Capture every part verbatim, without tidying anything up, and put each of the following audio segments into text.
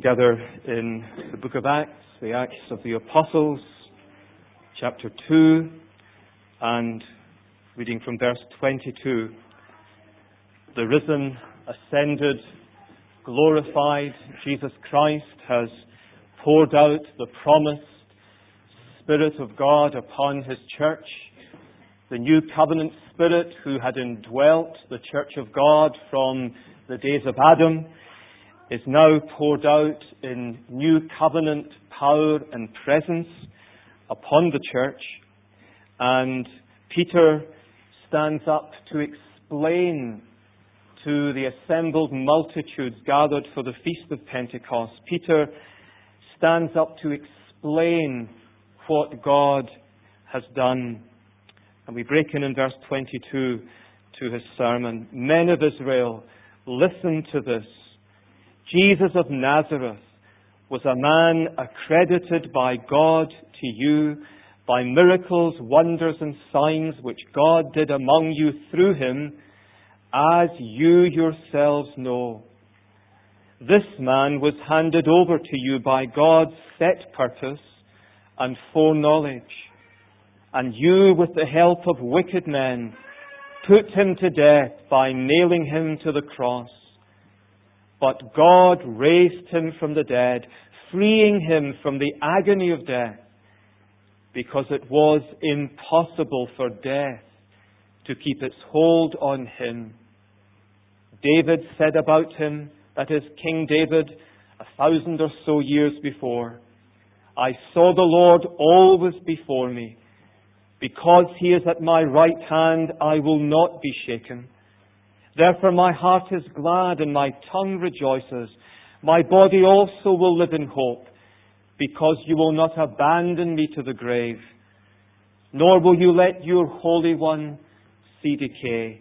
together in the book of Acts, the Acts of the Apostles, chapter two, and reading from verse twenty-two. The risen, ascended, glorified Jesus Christ has poured out the promised Spirit of God upon His church. The new covenant Spirit who had indwelt the church of God from the days of Adam is now poured out in new covenant power and presence upon the church. And Peter stands up to explain to the assembled multitudes gathered for the Feast of Pentecost. Peter stands up to explain what God has done. And we break in in verse twenty-two to his sermon. Men of Israel, listen to this. Jesus of Nazareth was a man accredited by God to you by miracles, wonders and signs which God did among you through him, as you yourselves know. This man was handed over to you by God's set purpose and foreknowledge. And you, with the help of wicked men, put him to death by nailing him to the cross. But God raised him from the dead, freeing him from the agony of death, because it was impossible for death to keep its hold on him. David said about him, that is, King David, a thousand or so years before, I saw the Lord always before me. Because he is at my right hand, I will not be shaken. Therefore my heart is glad and my tongue rejoices. My body also will live in hope, because you will not abandon me to the grave, nor will you let your Holy One see decay.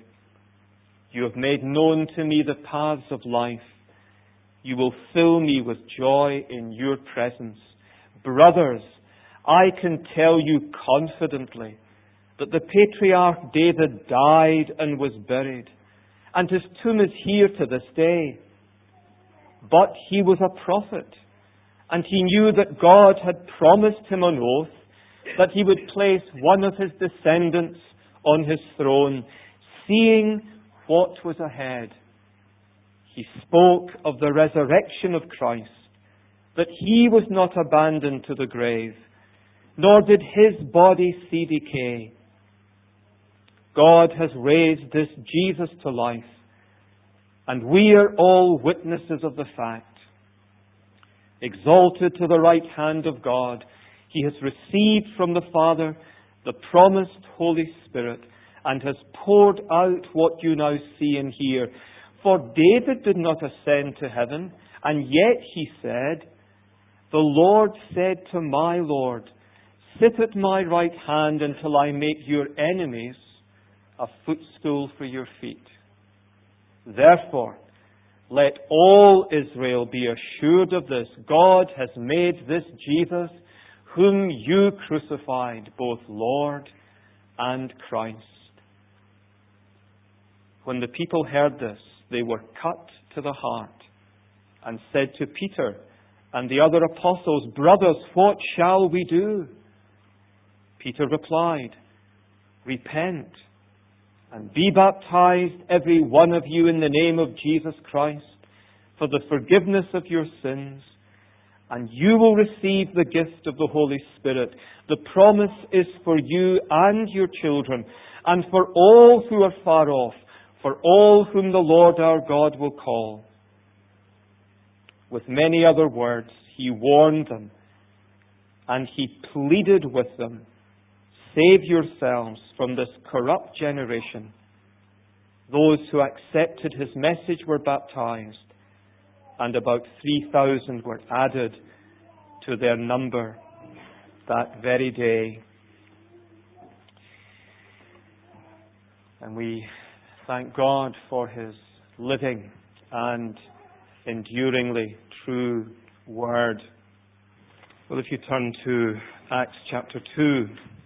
You have made known to me the paths of life. You will fill me with joy in your presence. Brothers, I can tell you confidently that the patriarch David died and was buried, and his tomb is here to this day. But he was a prophet, and he knew that God had promised him on oath that he would place one of his descendants on his throne, seeing what was ahead. He spoke of the resurrection of Christ, that he was not abandoned to the grave, nor did his body see decay. God has raised this Jesus to life, and we are all witnesses of the fact. Exalted to the right hand of God, he has received from the Father the promised Holy Spirit, and has poured out what you now see and hear. For David did not ascend to heaven, and yet he said, the Lord said to my Lord, sit at my right hand until I make your enemies a footstool for your feet. Therefore, let all Israel be assured of this. God has made this Jesus, whom you crucified, both Lord and Christ. When the people heard this, they were cut to the heart and said to Peter and the other apostles, brothers, what shall we do? Peter replied, repent and be baptized, every one of you, in the name of Jesus Christ, for the forgiveness of your sins, and you will receive the gift of the Holy Spirit. The promise is for you and your children, and for all who are far off, for all whom the Lord our God will call. With many other words, he warned them, and he pleaded with them, save yourselves from this corrupt generation. Those who accepted his message were baptized, and about three thousand were added to their number that very day. And we thank God for his living and enduringly true word. Well, if you turn to Acts chapter two,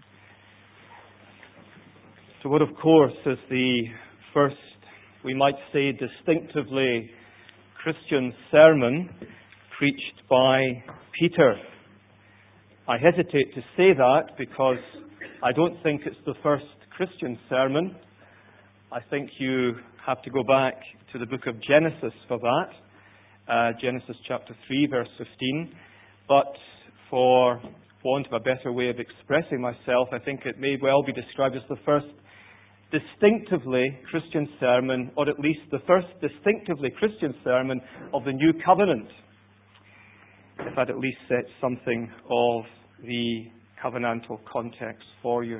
to what, of course, is the first, we might say, distinctively Christian sermon preached by Peter. I hesitate to say that because I don't think it's the first Christian sermon. I think you have to go back to the book of Genesis for that. Uh, Genesis chapter three, verse fifteen. But for want of a better way of expressing myself, I think it may well be described as the first distinctively Christian sermon, or at least the first distinctively Christian sermon of the New Covenant. If I'd at least set something of the covenantal context for you.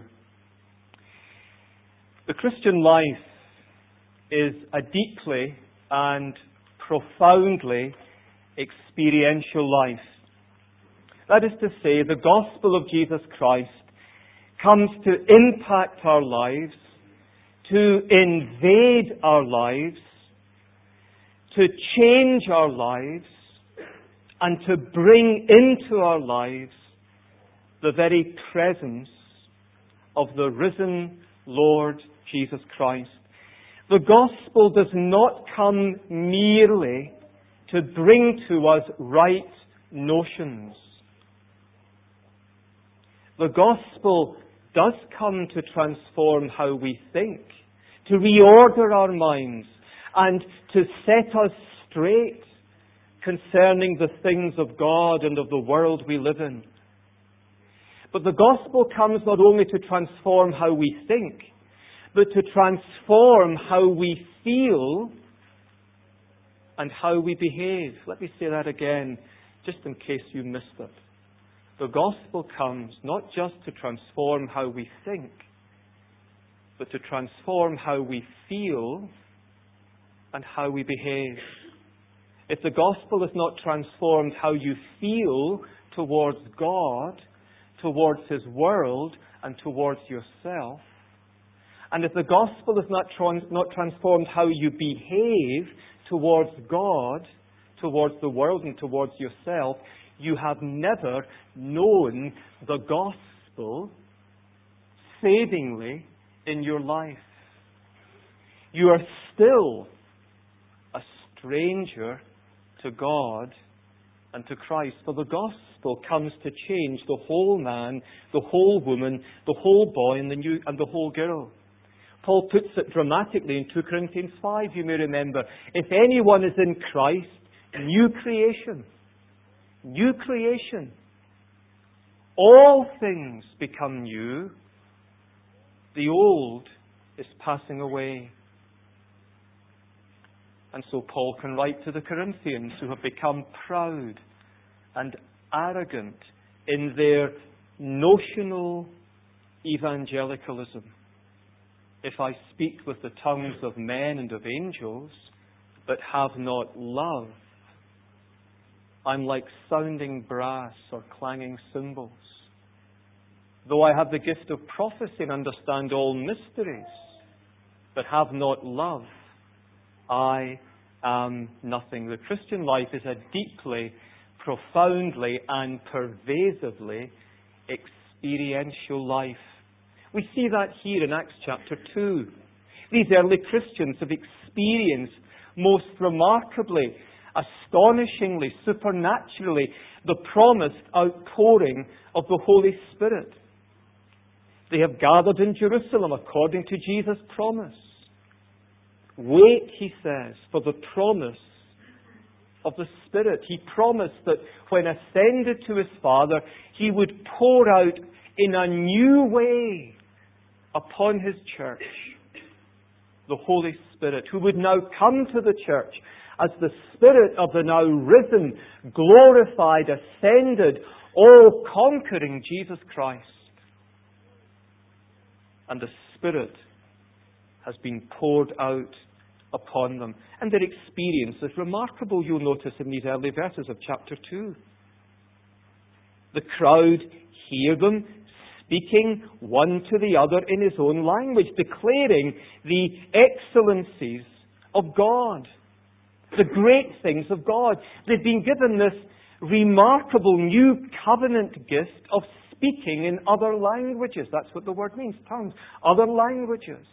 The Christian life is a deeply and profoundly experiential life. That is to say, the gospel of Jesus Christ comes to impact our lives, to invade our lives, to change our lives, and to bring into our lives the very presence of the risen Lord Jesus Christ. The gospel does not come merely to bring to us right notions. The gospel does come to transform how we think, to reorder our minds, and to set us straight concerning the things of God and of the world we live in. But the gospel comes not only to transform how we think, but to transform how we feel and how we behave. Let me say that again, just in case you missed it. The gospel comes not just to transform how we think, but to transform how we feel and how we behave. If the gospel has not transformed how you feel towards God, towards His world, and towards yourself, and if the gospel has not, trans- not transformed how you behave towards God, towards the world, and towards yourself, you have never known the gospel savingly in your life. You are still a stranger to God and to Christ. For the gospel comes to change the whole man, the whole woman, the whole boy, and the new and the whole girl. Paul puts it dramatically in two Corinthians five, you may remember. If anyone is in Christ, new creation. New creation. All things become new. The old is passing away. And so Paul can write to the Corinthians who have become proud and arrogant in their notional evangelicalism. If I speak with the tongues of men and of angels, but have not love, I'm like sounding brass or clanging cymbals. Though I have the gift of prophecy and understand all mysteries, but have not love, I am nothing. The Christian life is a deeply, profoundly, and pervasively experiential life. We see that here in Acts chapter two. These early Christians have experienced most remarkably, astonishingly, supernaturally, the promised outpouring of the Holy Spirit. They have gathered in Jerusalem according to Jesus' promise. Wait, he says, for the promise of the Spirit. He promised that when ascended to His Father, He would pour out in a new way upon His church the Holy Spirit, who would now come to the church as the Spirit of the now risen, glorified, ascended, all-conquering Jesus Christ. And the Spirit has been poured out upon them. And their experience is remarkable, you'll notice in these early verses of chapter two. The crowd hear them speaking one to the other in his own language, declaring the excellencies of God, the great things of God. They've been given this remarkable new covenant gift of speaking in other languages. That's what the word means, tongues, other languages.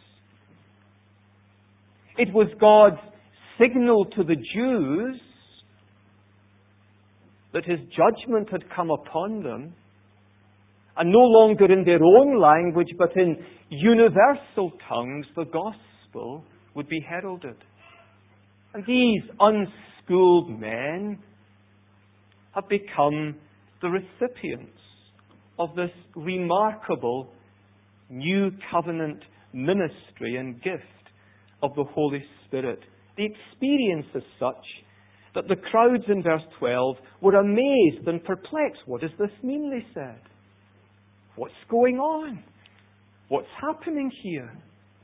It was God's signal to the Jews that his judgment had come upon them, and no longer in their own language, but in universal tongues, the gospel would be heralded. And these unschooled men have become the recipients of this remarkable new covenant ministry and gift of the Holy Spirit. The experience is such that the crowds in verse twelve were amazed and perplexed. What does this mean, they said? What's going on? What's happening here?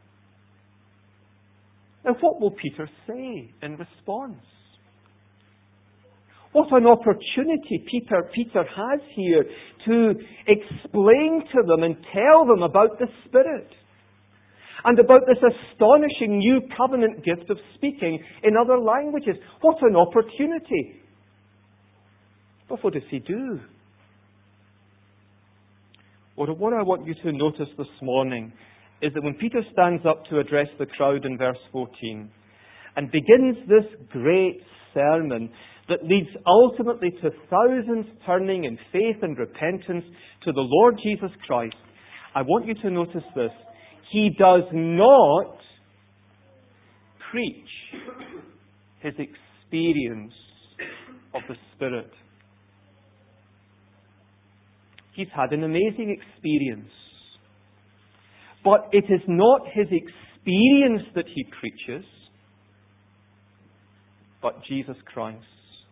Now, what will Peter say in response? What an opportunity Peter, Peter has here to explain to them and tell them about the Spirit and about this astonishing new covenant gift of speaking in other languages. What an opportunity! But what does he do? Well, what I want you to notice this morning is that when Peter stands up to address the crowd in verse fourteen and begins this great sermon that leads ultimately to thousands turning in faith and repentance to the Lord Jesus Christ, I want you to notice this. He does not preach his experience of the Spirit. He's had an amazing experience. But it is not his experience that he preaches, but Jesus Christ.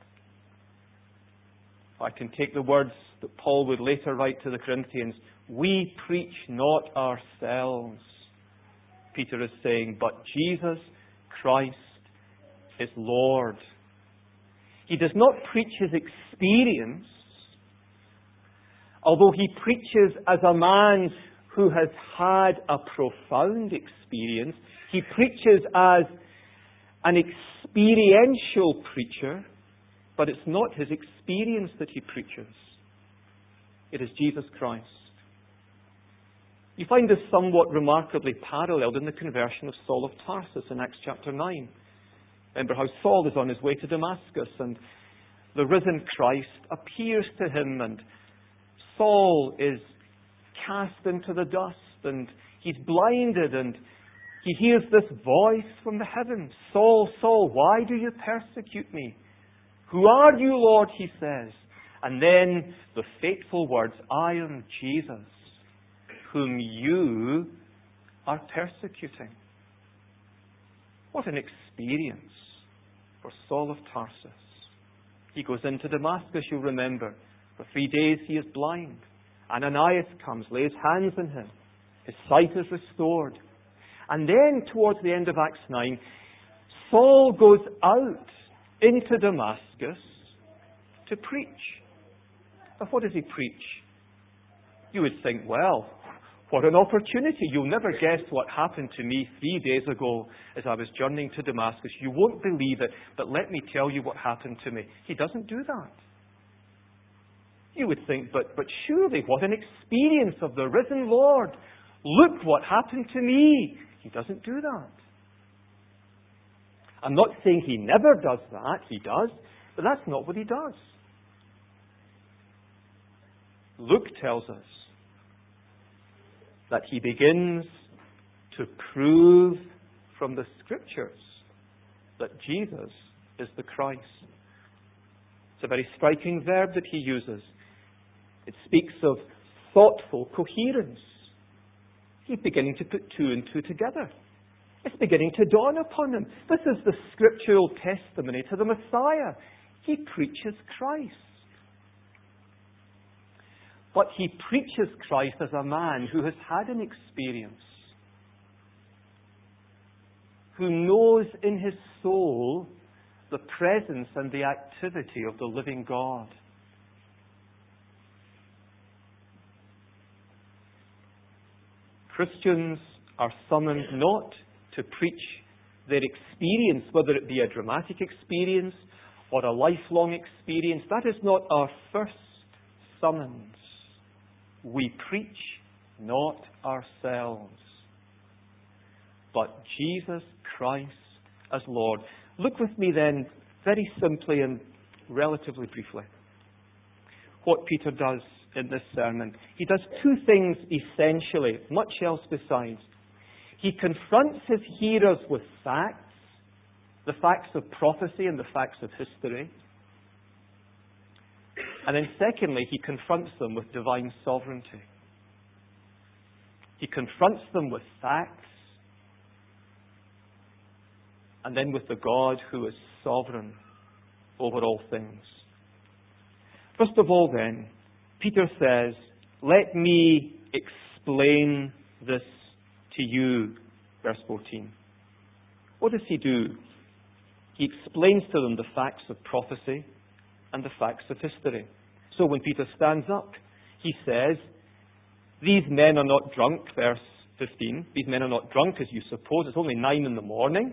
I can take the words that Paul would later write to the Corinthians. We preach not ourselves, Peter is saying, but Jesus Christ is Lord. He does not preach his experience, although he preaches as a man who has had a profound experience. He preaches as an experiential preacher, but it's not his experience that he preaches. It is Jesus Christ. You find this somewhat remarkably paralleled in the conversion of Saul of Tarsus in Acts chapter nine. Remember how Saul is on his way to Damascus and the risen Christ appears to him and Saul is cast into the dust and he's blinded and he hears this voice from the heavens. Saul, Saul, why do you persecute me? Who are you, Lord? He says. And then the fateful words, I am Jesus, whom you are persecuting. What an experience for Saul of Tarsus. He goes into Damascus, you'll remember. For three days he is blind. Ananias comes, lays hands on him. His sight is restored. And then towards the end of Acts nine, Saul goes out into Damascus to preach. But what does he preach? You would think, well, what an opportunity. You'll never guess what happened to me three days ago as I was journeying to Damascus. You won't believe it, but let me tell you what happened to me. He doesn't do that. You would think, but, but surely what an experience of the risen Lord. Look what happened to me. He doesn't do that. I'm not saying he never does that. He does. But that's not what he does. Luke tells us that he begins to prove from the Scriptures that Jesus is the Christ. It's a very striking verb that he uses. It speaks of thoughtful coherence. He's beginning to put two and two together. It's beginning to dawn upon him. This is the scriptural testimony to the Messiah. He preaches Christ. But he preaches Christ as a man who has had an experience, who knows in his soul the presence and the activity of the living God. Christians are summoned not to preach their experience, whether it be a dramatic experience or a lifelong experience. That is not our first summons. We preach not ourselves, but Jesus Christ as Lord. Look with me then, very simply and relatively briefly, what Peter does in this sermon. He does two things essentially, much else besides. He confronts his hearers with facts, the facts of prophecy and the facts of history. And then secondly, he confronts them with divine sovereignty. He confronts them with facts, and then with the God who is sovereign over all things. First of all then, Peter says, let me explain this to you, verse fourteen. What does he do? He explains to them the facts of prophecy and the facts of history. So when Peter stands up, he says, these men are not drunk, verse fifteen. These men are not drunk as you suppose. It's only nine in the morning.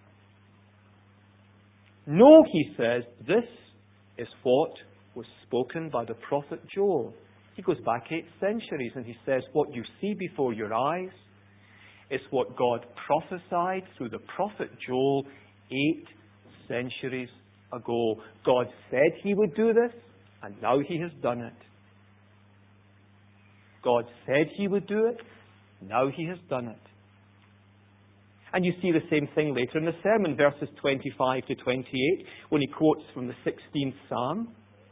No, he says, this is what was spoken by the prophet Joel. He goes back eight centuries and he says, what you see before your eyes is what God prophesied through the prophet Joel eight centuries ago. God said he would do this, and now he has done it. God said he would do it, now he has done it. And you see the same thing later in the sermon, verses twenty-five to twenty-eight, when he quotes from the sixteenth Psalm.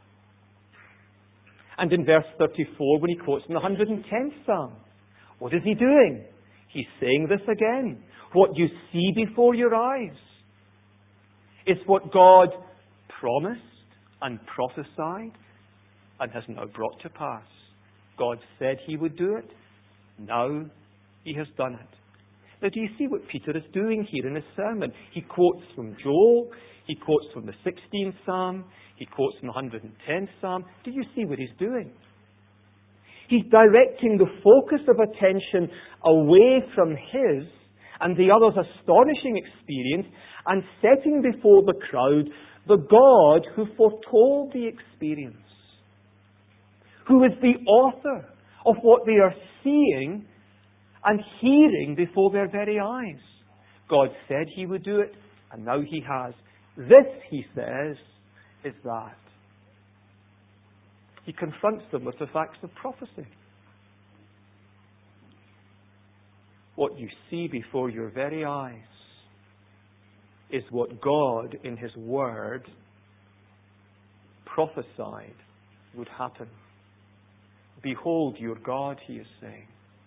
And in verse thirty-four, when he quotes from the one hundred tenth Psalm. What is he doing? He's saying this again. What you see before your eyes is what God promised and prophesied and has now brought to pass. God said he would do it. Now he has done it. Now, do you see what Peter is doing here in his sermon? He quotes from Joel. He quotes from the sixteenth Psalm. He quotes from the one hundred tenth Psalm. Do you see what he's doing? He's directing the focus of attention away from his and the others' astonishing experience and setting before the crowd the God who foretold the experience, who is the author of what they are seeing and hearing before their very eyes. God said he would do it, and now he has. This, he says, is that. He confronts them with the facts of prophecy. What you see before your very eyes is what God, in his word, prophesied would happen. Behold your God, he is saying.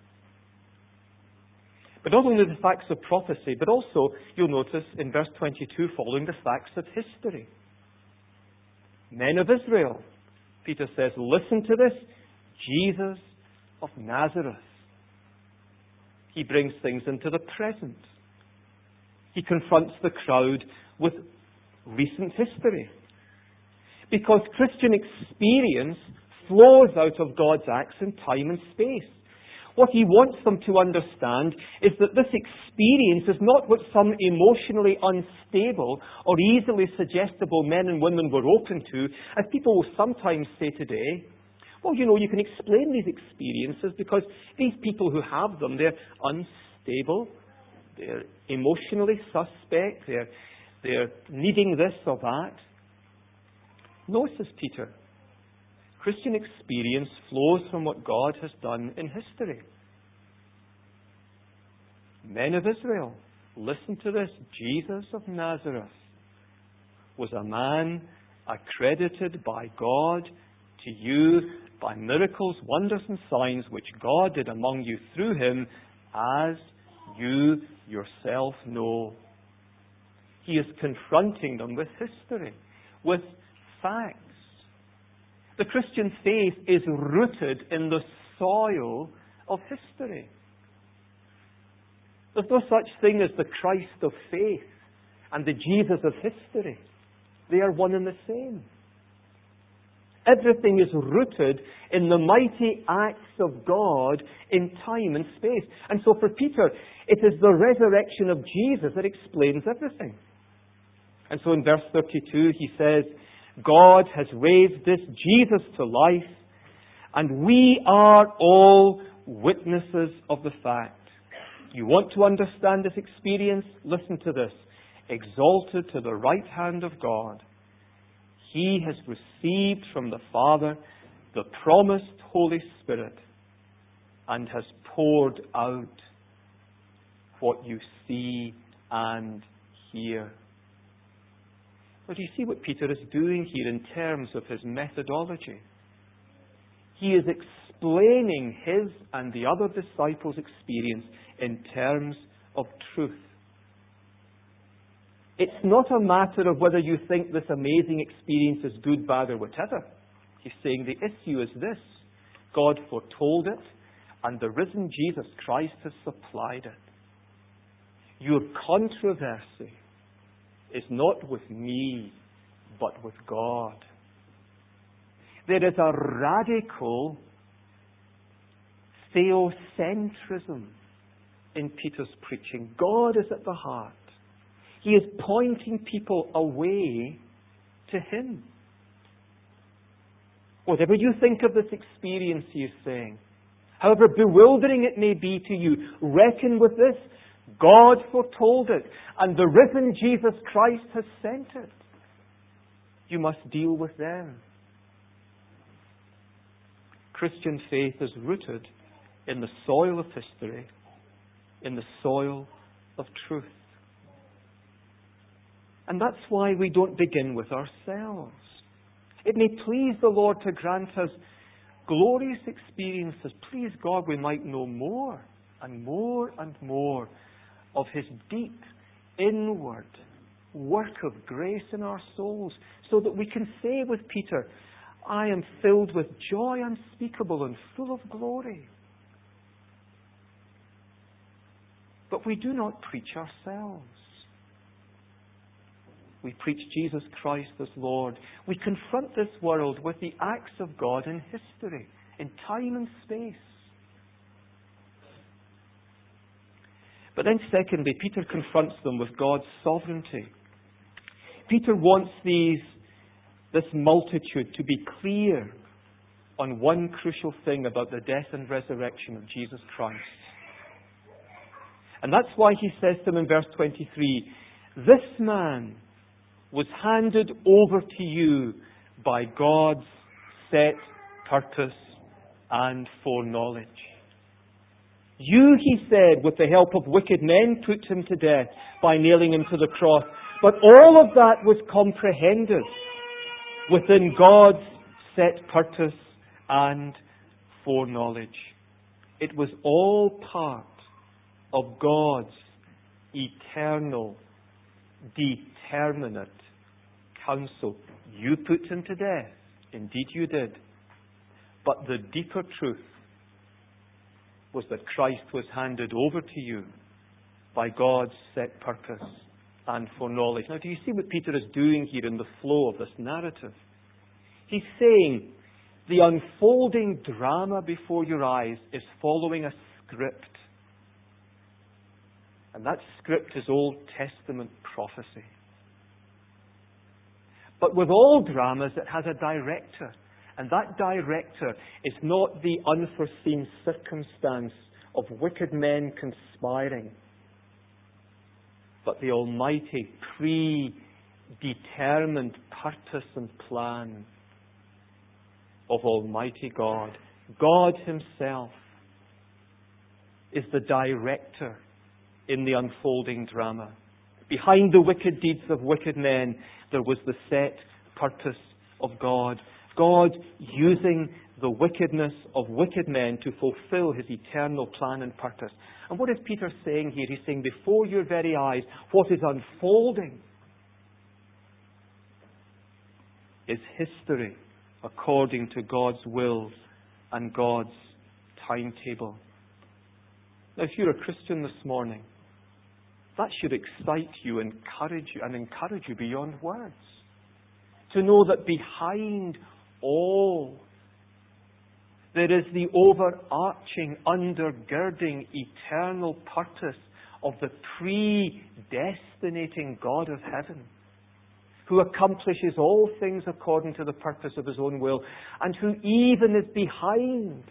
But not only the facts of prophecy, but also, you'll notice in verse twenty-two, following the facts of history. Men of Israel, Peter says, listen to this, Jesus of Nazareth. He brings things into the present. He confronts the crowd with recent history. Because Christian experience flows out of God's acts in time and space. What he wants them to understand is that this experience is not what some emotionally unstable or easily suggestible men and women were open to, as people will sometimes say today. Well, you know, you can explain these experiences because these people who have them, they're unstable, they're emotionally suspect, they're, they're needing this or that. No, says Peter. Christian experience flows from what God has done in history. Men of Israel, listen to this. Jesus of Nazareth was a man accredited by God to you by miracles, wonders, and signs which God did among you through him, as you yourself know. He is confronting them with history, with facts. The Christian faith is rooted in the soil of history. There's no such thing as the Christ of faith and the Jesus of history. They are one and the same. Everything is rooted in the mighty acts of God in time and space. And so for Peter, it is the resurrection of Jesus that explains everything. And so in verse thirty-two, he says, God has raised this Jesus to life, and we are all witnesses of the fact. You want to understand this experience? Listen to this. Exalted to the right hand of God, he has received from the Father the promised Holy Spirit and has poured out what you see and hear. But do you see what Peter is doing here in terms of his methodology? He is explaining his and the other disciples' experience in terms of truth. It's not a matter of whether you think this amazing experience is good, bad, or whatever. He's saying the issue is this: God foretold it, and the risen Jesus Christ has supplied it. Your controversy is not with me, but with God. There is a radical theocentrism in Peter's preaching. God is at the heart. He is pointing people away to Him. Whatever you think of this experience, he is saying, however bewildering it may be to you, reckon with this: God foretold it, and the risen Jesus Christ has sent it. You must deal with them. Christian faith is rooted in the soil of history, in the soil of truth. And that's why we don't begin with ourselves. It may please the Lord to grant us glorious experiences. Please God, we might know more and more and more of His deep, inward work of grace in our souls, so that we can say with Peter, I am filled with joy unspeakable and full of glory. But we do not preach ourselves. We preach Jesus Christ as Lord. We confront this world with the acts of God in history, in time and space. But then secondly, Peter confronts them with God's sovereignty. Peter wants these, this multitude to be clear on one crucial thing about the death and resurrection of Jesus Christ. And that's why he says to them in verse twenty-three, this man was handed over to you by God's set purpose and foreknowledge. You, he said, with the help of wicked men, put him to death by nailing him to the cross. But all of that was comprehended within God's set purpose and foreknowledge. It was all part of God's eternal, determinate counsel. You put him to death. Indeed you did. But the deeper truth was that Christ was handed over to you by God's set purpose and foreknowledge. Now, do you see what Peter is doing here in the flow of this narrative? He's saying the unfolding drama before your eyes is following a script. And that script is Old Testament prophecy. But with all dramas, it has a director. And that director is not the unforeseen circumstance of wicked men conspiring, but the almighty predetermined purpose and plan of Almighty God. God Himself is the director in the unfolding drama. Behind the wicked deeds of wicked men, there was the set purpose of God. God using the wickedness of wicked men to fulfill His eternal plan and purpose. And what is Peter saying here? He's saying before your very eyes, what is unfolding is history according to God's will and God's timetable. Now, if you're a Christian this morning, that should excite you, encourage you, and encourage you beyond words. To know that behind all, there is the overarching, undergirding, eternal purpose of the predestinating God of heaven, who accomplishes all things according to the purpose of His own will, and who even is behind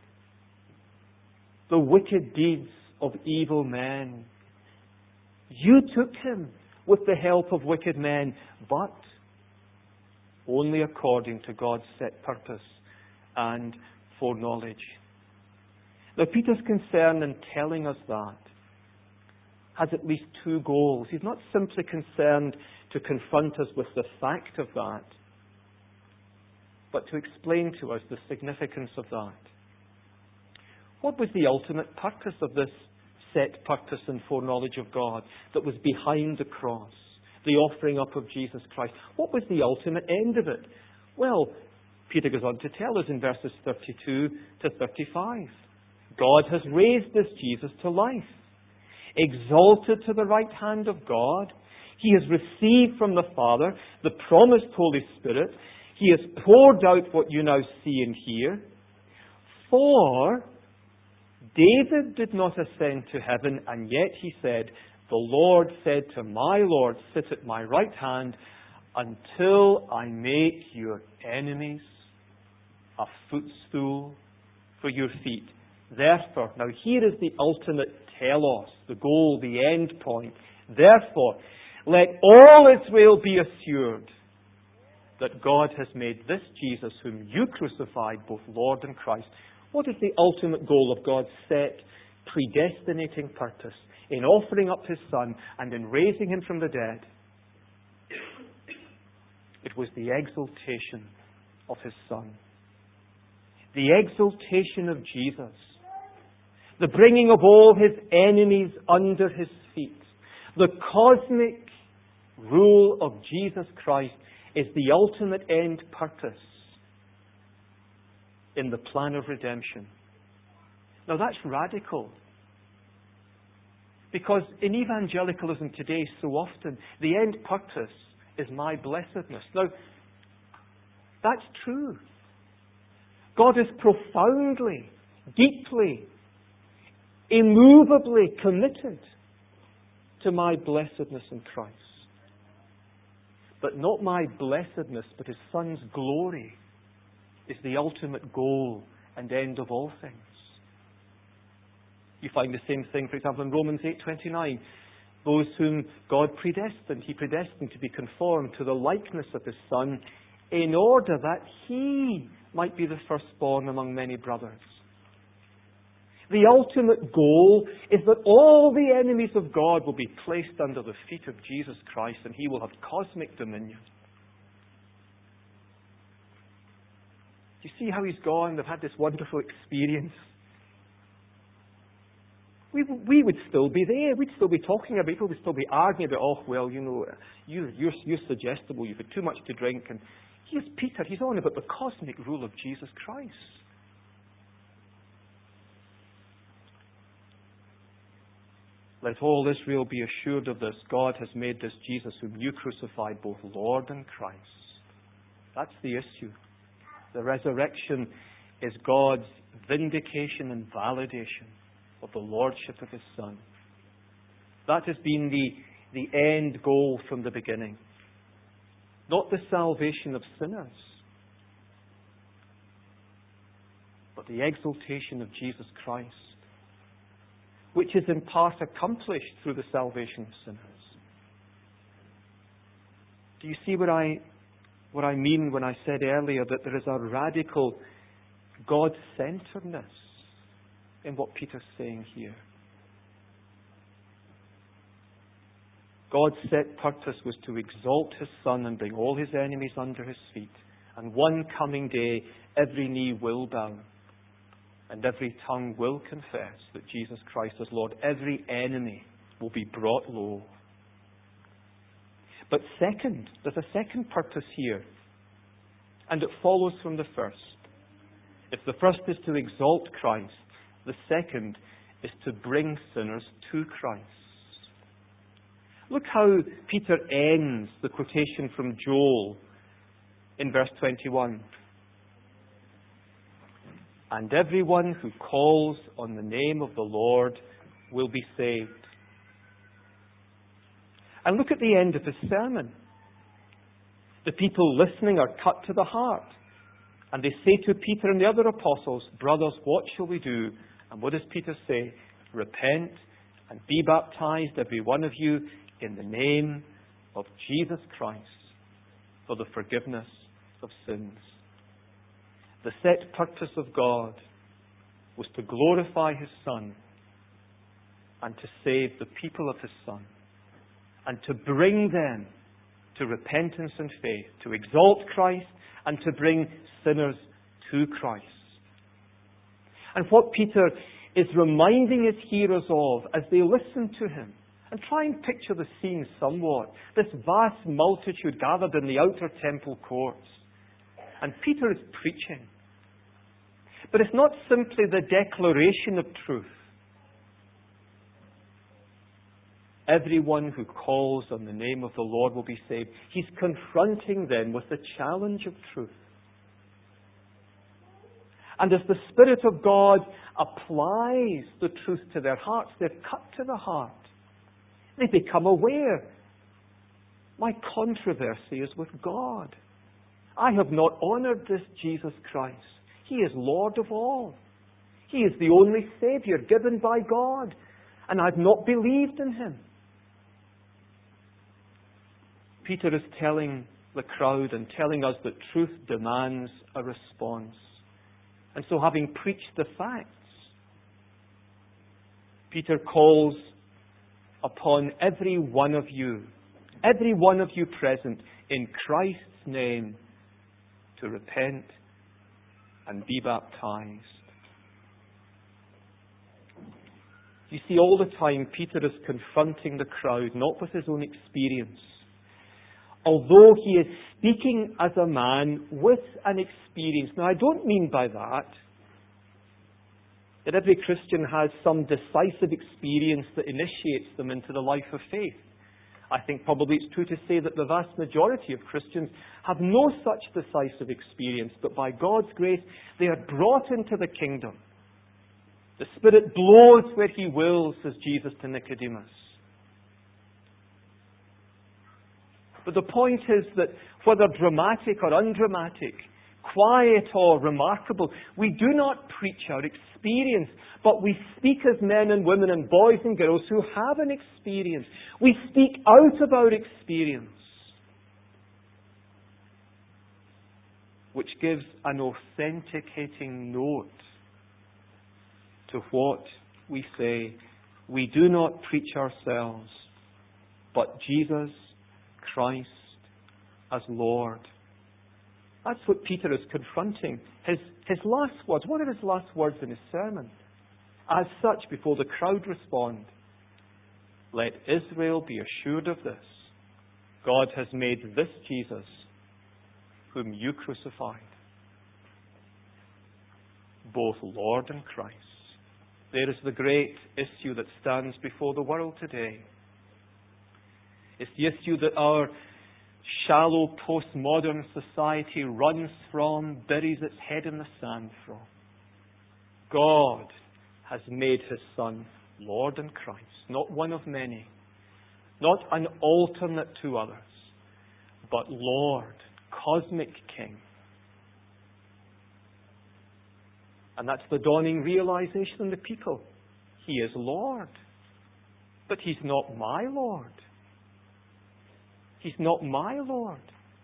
the wicked deeds of evil men. You took Him with the help of wicked men, but only according to God's set purpose and foreknowledge. Now, Peter's concern in telling us that has at least two goals. He's not simply concerned to confront us with the fact of that, but to explain to us the significance of that. What was the ultimate purpose of this set purpose and foreknowledge of God that was behind the cross, the offering up of Jesus Christ? What was the ultimate end of it? Well, Peter goes on to tell us in verses thirty-two to thirty-five. God has raised this Jesus to life, exalted to the right hand of God. He has received from the Father the promised Holy Spirit. He has poured out what you now see and hear. For David did not ascend to heaven, and yet he said, the Lord said to my Lord, sit at my right hand until I make your enemies a footstool for your feet. Therefore, now here is the ultimate telos, the goal, the end point. Therefore, let all Israel be assured that God has made this Jesus, whom you crucified, both Lord and Christ. What is the ultimate goal of God's set, predestinating purpose in offering up His Son and in raising Him from the dead? It was the exaltation of His Son. The exaltation of Jesus. The bringing of all His enemies under His feet. The cosmic rule of Jesus Christ is the ultimate end purpose in the plan of redemption. Now that's radical. Because in evangelicalism today, so often, the end purpose is my blessedness. Now, that's true. God is profoundly, deeply, immovably committed to my blessedness in Christ. But not my blessedness, but His Son's glory is the ultimate goal and end of all things. You find the same thing, for example, in Romans eight twenty-nine. Those whom God predestined, He predestined to be conformed to the likeness of His Son, in order that He might be the firstborn among many brothers. The ultimate goal is that all the enemies of God will be placed under the feet of Jesus Christ, and He will have cosmic dominion. Do you see how He's gone? They've had this wonderful experience. We, we would still be there. We'd still be talking about it. People would still be arguing about, oh, well, you know, you, you're, you're suggestible. You've had too much to drink. And here's Peter. He's on about the cosmic rule of Jesus Christ. Let all Israel be assured of this. God has made this Jesus, whom you crucified, both Lord and Christ. That's the issue. The resurrection is God's vindication and validation of the lordship of His Son. That has been the, the end goal from the beginning. Not the salvation of sinners, but the exaltation of Jesus Christ, which is in part accomplished through the salvation of sinners. Do you see what I, what I mean when I said earlier that there is a radical God-centeredness in what Peter's saying here? God's set purpose was to exalt His Son and bring all His enemies under His feet. And one coming day, every knee will bow and every tongue will confess that Jesus Christ is Lord. Every enemy will be brought low. But second, there's a second purpose here, and it follows from the first. If the first is to exalt Christ, the second is to bring sinners to Christ. Look how Peter ends the quotation from Joel in verse twenty-one. And everyone who calls on the name of the Lord will be saved. And look at the end of his sermon. The people listening are cut to the heart. And they say to Peter and the other apostles, brothers, what shall we do? And what does Peter say? Repent and be baptized, every one of you, in the name of Jesus Christ for the forgiveness of sins. The set purpose of God was to glorify His Son and to save the people of His Son and to bring them to repentance and faith, to exalt Christ and to bring sinners to Christ. And what Peter is reminding his hearers of as they listen to him, and try and picture the scene somewhat, this vast multitude gathered in the outer temple courts, and Peter is preaching. But it's not simply the declaration of truth. Everyone who calls on the name of the Lord will be saved. He's confronting them with the challenge of truth. And as the Spirit of God applies the truth to their hearts, they're cut to the heart. They become aware. My controversy is with God. I have not honoured this Jesus Christ. He is Lord of all. He is the only Saviour given by God. And I've not believed in Him. Peter is telling the crowd and telling us that truth demands a response. And so, having preached the facts, Peter calls upon every one of you, every one of you present, in Christ's name, to repent and be baptized. You see, all the time Peter is confronting the crowd, not with his own experience. Although he is speaking as a man with an experience. Now, I don't mean by that that every Christian has some decisive experience that initiates them into the life of faith. I think probably it's true to say that the vast majority of Christians have no such decisive experience, but by God's grace, they are brought into the kingdom. The Spirit blows where He wills, says Jesus to Nicodemus. But the point is that whether dramatic or undramatic, quiet or remarkable, we do not preach our experience, but we speak as men and women and boys and girls who have an experience. We speak out of our experience, which gives an authenticating note to what we say. We do not preach ourselves, but Jesus Christ as Lord. That's what Peter is confronting. His, his last words, what are his last words in his sermon? As such, before the crowd respond, let Israel be assured of this. God has made this Jesus, whom you crucified, both Lord and Christ. There is the great issue that stands before the world today. It's the issue that our shallow postmodern society runs from, buries its head in the sand from. God has made His Son Lord and Christ, not one of many, not an alternate to others, but Lord, cosmic King. And that's the dawning realization in the people. He is Lord, but He's not my Lord. He's not my Lord.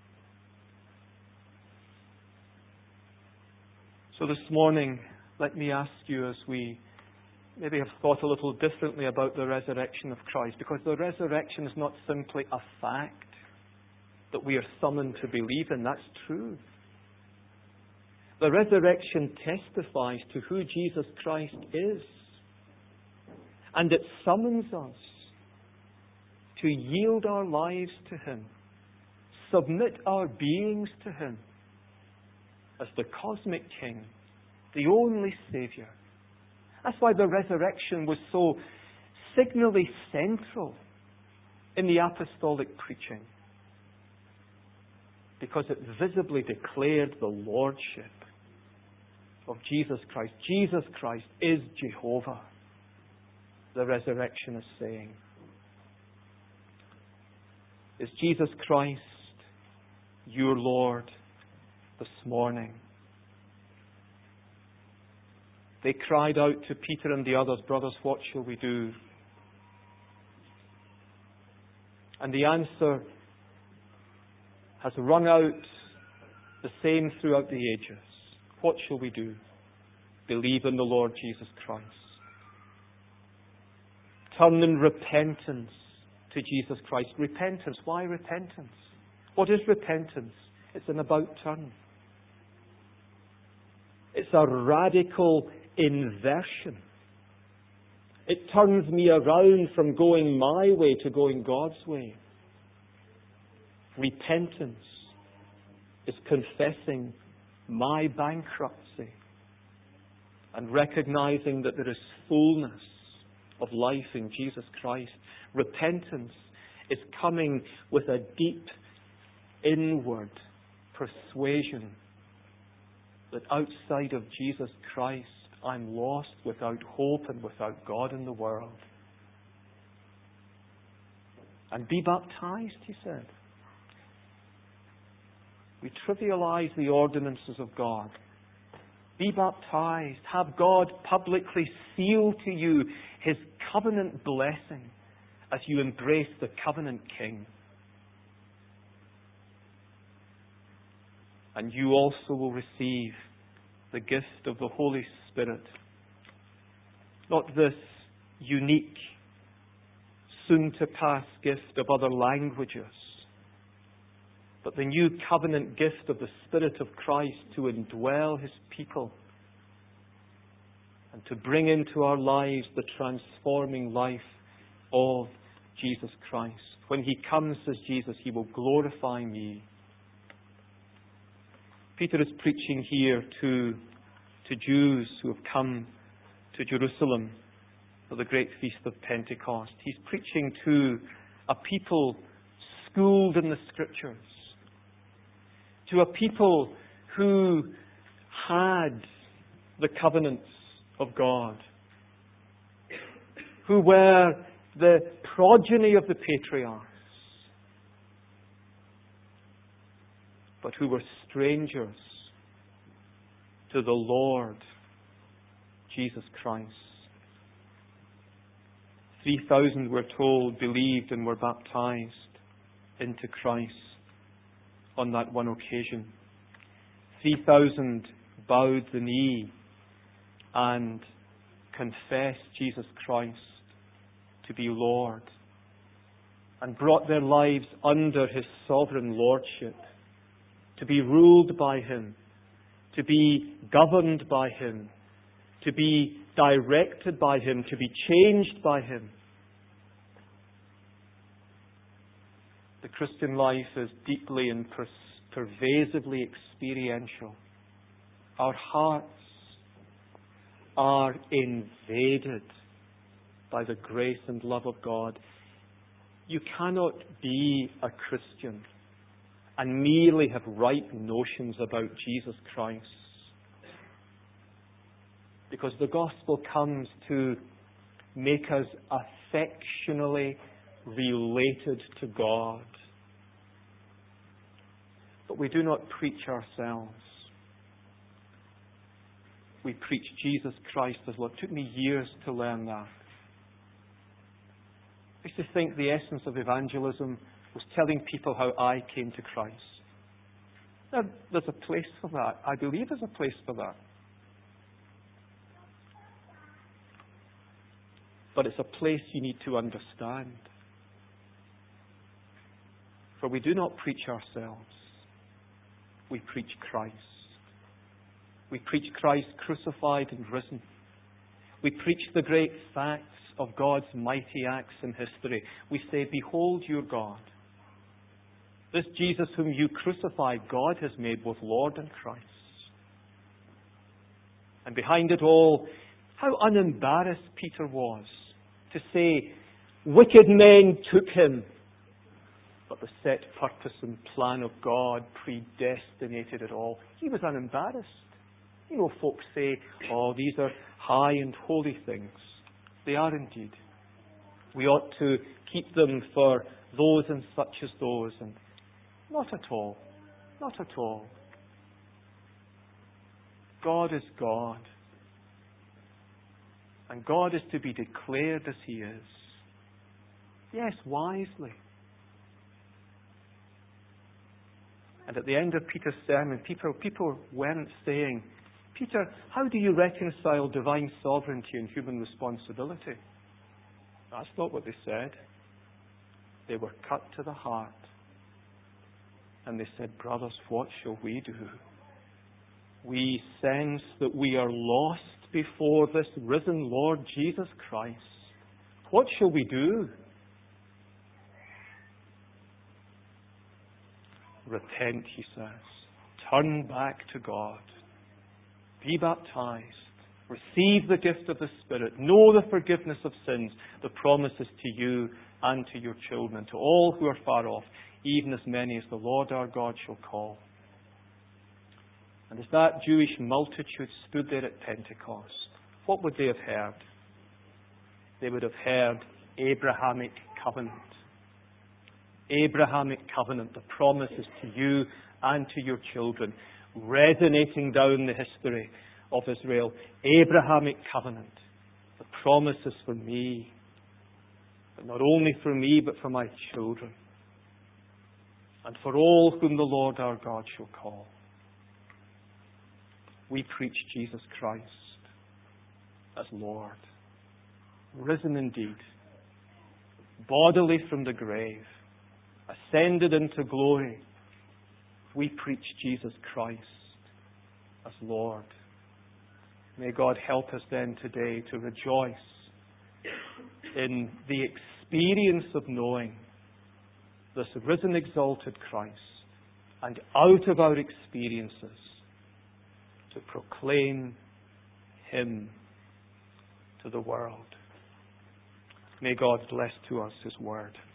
So this morning, let me ask you, as we maybe have thought a little differently about the resurrection of Christ, because the resurrection is not simply a fact that we are summoned to believe in. That's true. The resurrection testifies to who Jesus Christ is. And it summons us to yield our lives to Him, submit our beings to Him as the cosmic King, the only Saviour. That's why the resurrection was so signally central in the apostolic preaching, because it visibly declared the Lordship of Jesus Christ. Jesus Christ is Jehovah, the resurrection is saying. Is Jesus Christ your Lord this morning? They cried out to Peter and the others, brothers, what shall we do? And the answer has rung out the same throughout the ages. What shall we do? Believe in the Lord Jesus Christ. Turn in repentance to Jesus Christ. Repentance. Why repentance? What is repentance? It's an about turn. It's a radical inversion. It turns me around from going my way to going God's way. Repentance is confessing my bankruptcy and recognizing that there is fullness of life in Jesus Christ. Repentance is coming with a deep inward persuasion that outside of Jesus Christ, I'm lost, without hope and without God in the world. And be baptized, he said. We trivialize the ordinances of God. Be baptized. Have God publicly seal to you His covenant blessing as you embrace the covenant King. And you also will receive the gift of the Holy Spirit. Not this unique, soon-to-pass gift of other languages, but the new covenant gift of the Spirit of Christ to indwell His people and to bring into our lives the transforming life of Jesus Christ. When He comes, says Jesus, He will glorify me. Peter is preaching here to, to Jews who have come to Jerusalem for the great feast of Pentecost. He's preaching to a people schooled in the Scriptures, to a people who had the covenants of God, who were the progeny of the patriarchs, but who were strangers to the Lord Jesus Christ. Three thousand, we're told, believed and were baptized into Christ on that one occasion. Three thousand bowed the knee and confessed Jesus Christ to be Lord and brought their lives under His sovereign lordship, to be ruled by Him, to be governed by Him, to be directed by Him, to be changed by Him. The Christian life is deeply and per- pervasively experiential. Our hearts are invaded by the grace and love of God. You cannot be a Christian and merely have right notions about Jesus Christ, because the gospel comes to make us affectionally related to God. But we do not preach ourselves. We preach Jesus Christ as Lord. It took me years to learn that. I used to think the essence of evangelism was telling people how I came to Christ. Now, there's a place for that. I believe there's a place for that. But it's a place you need to understand. For we do not preach ourselves. We preach Christ. We preach Christ crucified and risen. We preach the great facts of God's mighty acts in history. We say, behold your God. This Jesus whom you crucified, God has made both Lord and Christ. And behind it all, how unembarrassed Peter was to say, wicked men took him, but the set purpose and plan of God predestinated it all. He was unembarrassed. You know, folks say, oh, these are high and holy things. They are indeed. We ought to keep them for those and such as those. And not at all. Not at all. God is God. And God is to be declared as He is. Yes, wisely. And at the end of Peter's sermon, people, people weren't saying, Peter, how do you reconcile divine sovereignty and human responsibility? That's not what they said. They were cut to the heart. And they said, brothers, what shall we do? We sense that we are lost before this risen Lord Jesus Christ. What shall we do? Repent, he says. Turn back to God. Be baptized. Receive the gift of the Spirit. Know the forgiveness of sins. The promises to you and to your children, to all who are far off, even as many as the Lord our God shall call. And as that Jewish multitude stood there at Pentecost, what would they have heard? They would have heard Abrahamic covenant. Abrahamic covenant, the promises to you and to your children, resonating down the history of Israel. Abrahamic covenant, the promises for me, but not only for me, but for my children, and for all whom the Lord our God shall call. We preach Jesus Christ as Lord, risen indeed, bodily from the grave, ascended into glory. We preach Jesus Christ as Lord. May God help us then today to rejoice in the experience of knowing this risen, exalted Christ, and out of our experiences to proclaim Him to the world. May God bless to us His word.